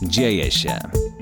Dzieje się.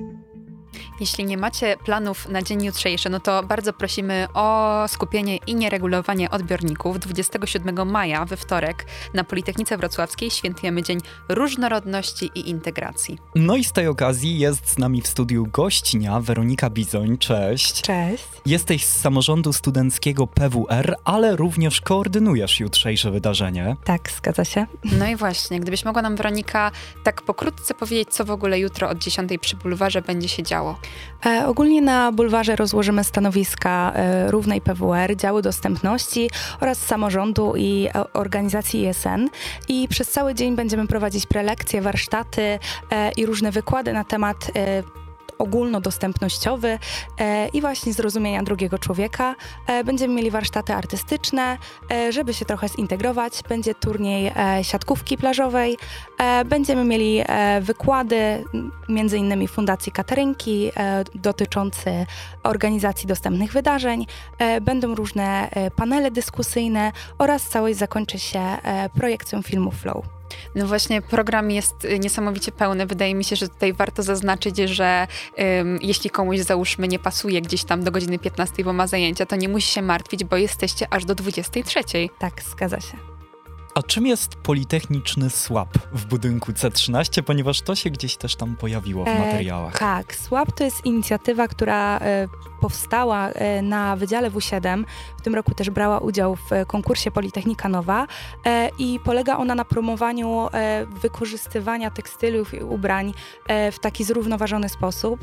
Jeśli nie macie planów na dzień jutrzejszy, no to bardzo prosimy o skupienie i nieregulowanie odbiorników. 27 maja, we wtorek, na Politechnice Wrocławskiej świętujemy Dzień Różnorodności i Integracji. No i z tej okazji jest z nami w studiu gościnia Weronika Bizoń. Cześć. Cześć. Jesteś z samorządu studenckiego PWR, ale również koordynujesz jutrzejsze wydarzenie. Tak, zgadza się. No i właśnie, gdybyś mogła nam, Weronika, tak pokrótce powiedzieć, co w ogóle jutro od 10 przy bulwarze będzie się działo. Ogólnie na bulwarze rozłożymy stanowiska równej PWR, działu dostępności oraz samorządu i organizacji ISN. I przez cały dzień będziemy prowadzić prelekcje, warsztaty i różne wykłady na temat ogólnodostępnościowy i właśnie zrozumienia drugiego człowieka. Będziemy mieli warsztaty artystyczne, żeby się trochę zintegrować. Będzie turniej siatkówki plażowej. Będziemy mieli wykłady, między innymi Fundacji Katarynki, dotyczące organizacji dostępnych wydarzeń. Będą różne panele dyskusyjne oraz całość zakończy się projekcją filmu Flow. No właśnie, program jest niesamowicie pełny. Wydaje mi się, że tutaj warto zaznaczyć, że jeśli komuś, załóżmy, nie pasuje gdzieś tam do godziny 15, bo ma zajęcia, to nie musi się martwić, bo jesteście aż do 23. Tak, zgadza się. A czym jest Politechniczny SWAP w budynku C13, ponieważ to się gdzieś też tam pojawiło w materiałach? Tak, SWAP to jest inicjatywa, która powstała na Wydziale W7. W tym roku też brała udział w konkursie Politechnika Nowa i polega ona na promowaniu wykorzystywania tekstyliów i ubrań w taki zrównoważony sposób.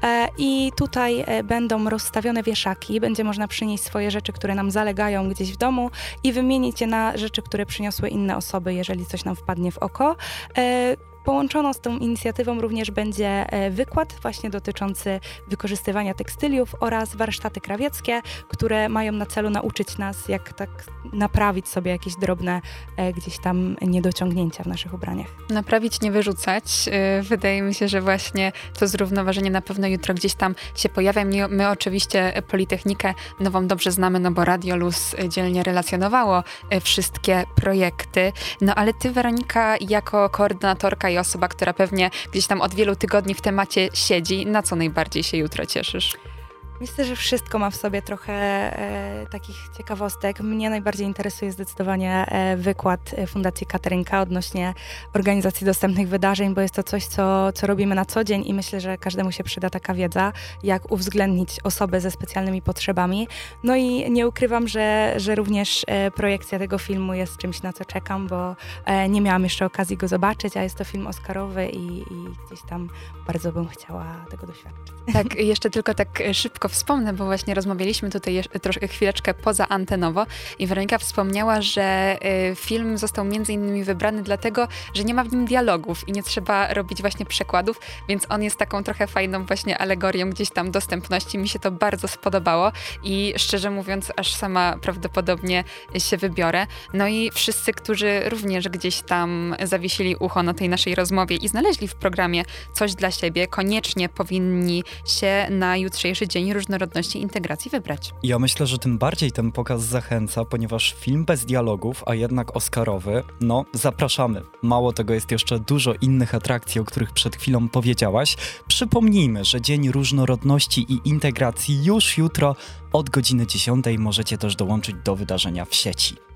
I tutaj będą rozstawione wieszaki, będzie można przynieść swoje rzeczy, które nam zalegają gdzieś w domu i wymienić je na rzeczy, które przyniosły inne osoby, jeżeli coś nam wpadnie w oko. Połączono z tą inicjatywą również będzie wykład właśnie dotyczący wykorzystywania tekstyliów oraz warsztaty krawieckie, które mają na celu nauczyć nas, jak tak naprawić sobie jakieś drobne gdzieś tam niedociągnięcia w naszych ubraniach. Naprawić, nie wyrzucać. Wydaje mi się, że właśnie to zrównoważenie na pewno jutro gdzieś tam się pojawia. My oczywiście Politechnikę Nową dobrze znamy, no bo Radio Luz dzielnie relacjonowało wszystkie projekty. No ale ty, Weronika, jako koordynatorka i osoba, która pewnie gdzieś tam od wielu tygodni w temacie siedzi, na co najbardziej się jutro cieszysz? Myślę, że wszystko ma w sobie trochę takich ciekawostek. Mnie najbardziej interesuje zdecydowanie wykład Fundacji Katarynka odnośnie organizacji dostępnych wydarzeń, bo jest to coś, co robimy na co dzień i myślę, że każdemu się przyda taka wiedza, jak uwzględnić osoby ze specjalnymi potrzebami. No i nie ukrywam, że również projekcja tego filmu jest czymś, na co czekam, bo nie miałam jeszcze okazji go zobaczyć, a jest to film oscarowy i gdzieś tam bardzo bym chciała tego doświadczyć. Tak, jeszcze tylko tak szybko wspomnę, bo właśnie rozmawialiśmy tutaj troszkę chwileczkę poza antenowo i Weronika wspomniała, że film został między innymi wybrany dlatego, że nie ma w nim dialogów i nie trzeba robić właśnie przekładów, więc on jest taką trochę fajną właśnie alegorią gdzieś tam dostępności. Mi się to bardzo spodobało i szczerze mówiąc, aż sama prawdopodobnie się wybiorę. No i wszyscy, którzy również gdzieś tam zawiesili ucho na tej naszej rozmowie i znaleźli w programie coś dla siebie, koniecznie powinni się na jutrzejszy Dzień Różnorodności i Integracji wybrać. Ja myślę, że tym bardziej ten pokaz zachęca, ponieważ film bez dialogów, a jednak oscarowy, no zapraszamy. Mało tego, jest jeszcze dużo innych atrakcji, o których przed chwilą powiedziałaś. Przypomnijmy, że Dzień Różnorodności i Integracji już jutro od godziny 10 możecie też dołączyć do wydarzenia w sieci.